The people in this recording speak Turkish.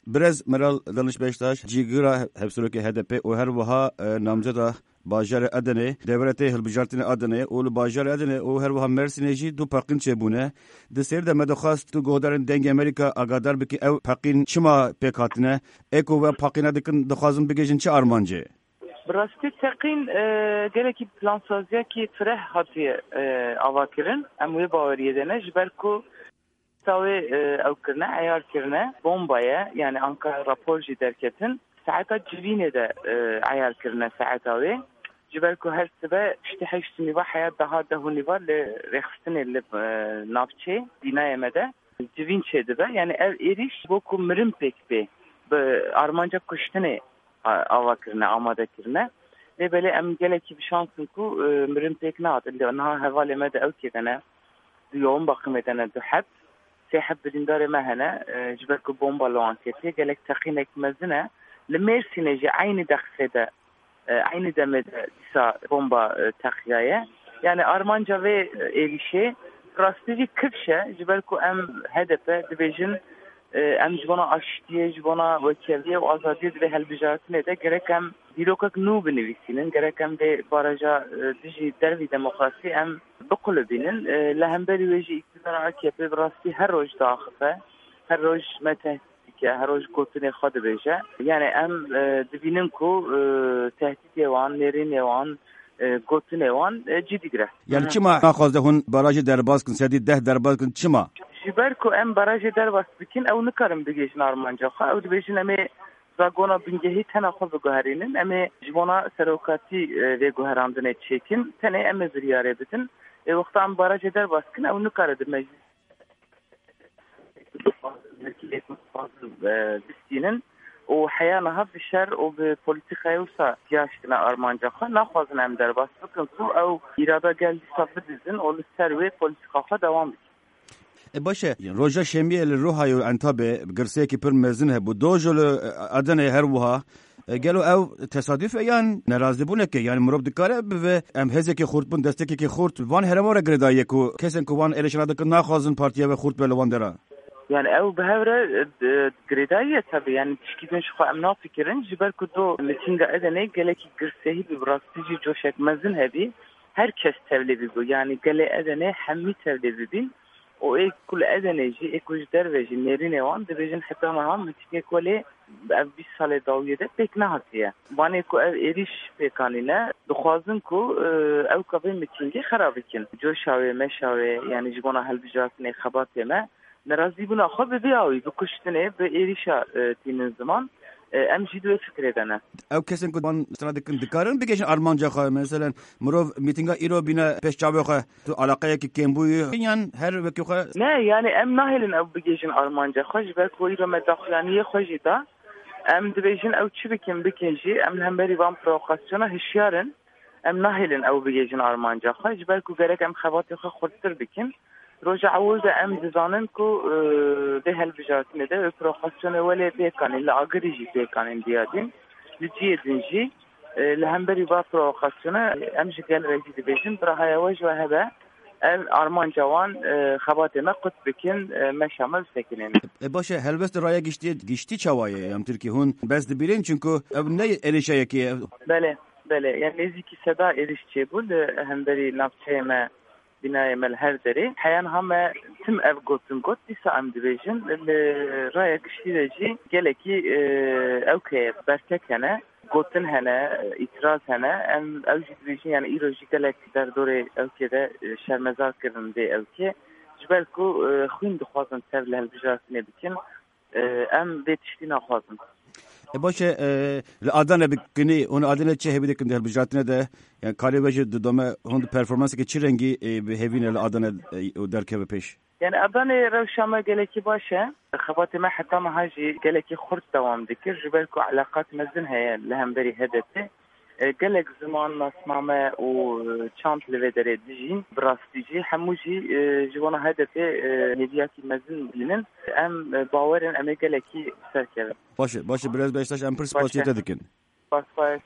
برز مرال دانش بهشتاش جیگرا هفسروک HDP و هر وها نامزد باجار ادنه دولت هلبجارتن ادنه اول باجار ادنه او هر وها مرسینجی دو پاقین چبونه د سر د مدخواست تو گودرن دنگ امریکا اگادار بکی او پاقین چما پکاتنه اکو و پاقینا دکن دخوازم بگیجن چه ارمانجه براستی تقین گلکی پلانسازیا کی فرح هاتی آواکرن اموی باوریه دنه جبرکو تاوی او کرنه عیار کرنه بومبایه yani Ankara raporji derketin saata civine de عیار کرنه ساعتاوی جبركو هالسبا اشتحشتني واحد daha dahuniva le rextine le navçe binaya mede civin çedebe yani ev eriş boku mırım pekbe armanca kuştine avakirne amadakirne ve böyle em geleki bir şansın ku mırım pekne at ille onha havale mede evkidene yoğun bakım edene duhab سيحب الإندار مهنا جبركو بومبا لو انكتي قالك تقينك مزنة لميرسينا جي عين دخسده عين دمد سا بومبا تقيايا يعني أرمانجا في إيشي راستيجي كبشة جبركو أم هدفه دبيجن أم جوانا أشتيه جوانا وكيلية وأزادية دبي هالبجارتنا ده قرأكم ديروكك نو بنويسينن قرأكم دي بارجا ديجي دربي ديمقراطي أم بقول بينن لهم بالي ويجي اقتدار عكيبه براستي هر روج داخفه هر روج متهديكه هر روج قوتني خود بيجه يعني ام دبينن كو تهديد يوان نيرين يوان قوتني يوان جدي گره يعني چما ناخذ هون باراج درباز كن سدي 10 درباز كن چما جبركو ام باراج درباز بكين او نكرم بيجن ارمانجا خا او دبيجن امي زاگونا بنجهی تنها خود گوهرینن اما جوانا سروکاتی و گوهراندن چیکن تنه اما زریاره بتن وقتا ام باراج در باسکن او نکارد مجلس بستینن و حیانها بشر و به پولیتیکای وسا جاشتنا ارمانجا خو نخوازن ام در باس بکن او اراده گل صفر دزن او سروی پولیتیکا خو دوام باشه روجا شمیل روحای انتابه گرسه کی پر مزن هبو دوجل ادنه هر وها قالوا او تصادف يعني نرازبونه يعني مرب دكاره و ام هزك خورد بون دستك کی خورد وان هرمور گردایه کو کسن کو وان الشنا دک ناخوازن پارتیا و خورد بلوان درا يعني او بهوره گردایه تبع يعني تشكيدن شو امنا فكرن جبر كدو متينغا ادنه گلکی گرسهی براستيجي جوشك مزن هبي herkes tevlebi bu yani gele edene hammi tevlebi bin o ek kul edene ji ekuj derveji nerine wan devejin hatta ma mitike kole ev 20 sale daviyede pek ne hatiye vane ku ev eriş pekanine dukhazın ku ev kabe mitinge kharabikin joşave meşave yani jibona halbijatne khabat yeme narazi buna khabe biawi bu kuştene be erişa tinin zaman ام جدو فکر دانه او کسین کو بان استرادکن دکارن بگیشن ارمانجا خا مثلا مرو میتینگا ایرو بینا پیش چاوی خا تو علاقه کی کمبوی یان هر وکی خا نه yani ام ناهلن او بگیشن ارمانجا خوش به کوی رو مداخلانی خوجیدا ام دبیشن او چی بکن بکنجی ام هم بری وام پرووکاسیونا هشیارن ام ناهلن او بگیشن ارمانجا خوش به کو گرک ام خوات خو خودتر بکن روز اول ده ام دزانن کو به هالبجارتنه ده پرووکاسیون ولی بیکن الا اگریجی بیکن دیادین لجی دنجی لهمبری با پرووکاسیون ام جگل رجی دبیشن برای وجه هذا ارمان جوان خباتنا قط بکن مشامل سکنن باشه هلبست رای گشتی چوایه ام ترکی هون بس دبیرین چونکو نه الشای کی بله yani نزدیکی صدا erişçe bu هندری نفسه ما بناية مال هردري حيان هم تم أفقوتن قط ديسا أم ديفيجن رأيك شيء جالكي أوكي برتك هنا قوتن هنا إتراز هنا أم أوجي ديفيجن يعني إيروجي جالك در دوري أوكي ده شرمزار كرن دي أوكي جبالكو خوين دخوازن سر لهالبجارتني بكن أم بيتشتينا خوازن باشه لادن بکنی اون آدن چه هبیده کنده هالبجارتنه ده yani kale vece dodome hon performansı ki çi rengi hevine لادن درکه پیش يعني أباني روشامة قالكي باشا خباتي ما حتى ما هاجي قالكي خرط دوام ذكر جبالكو علاقات مزنها لهم بري هدته قالك زمان ناسمامة وشانت لفيدري ديجين براستيجي حموجي جوانا هدفه هدياتي مزن بينن ام باورن ام قالكي سركه باشه biraz beştaş ام پرسپاسیته دکن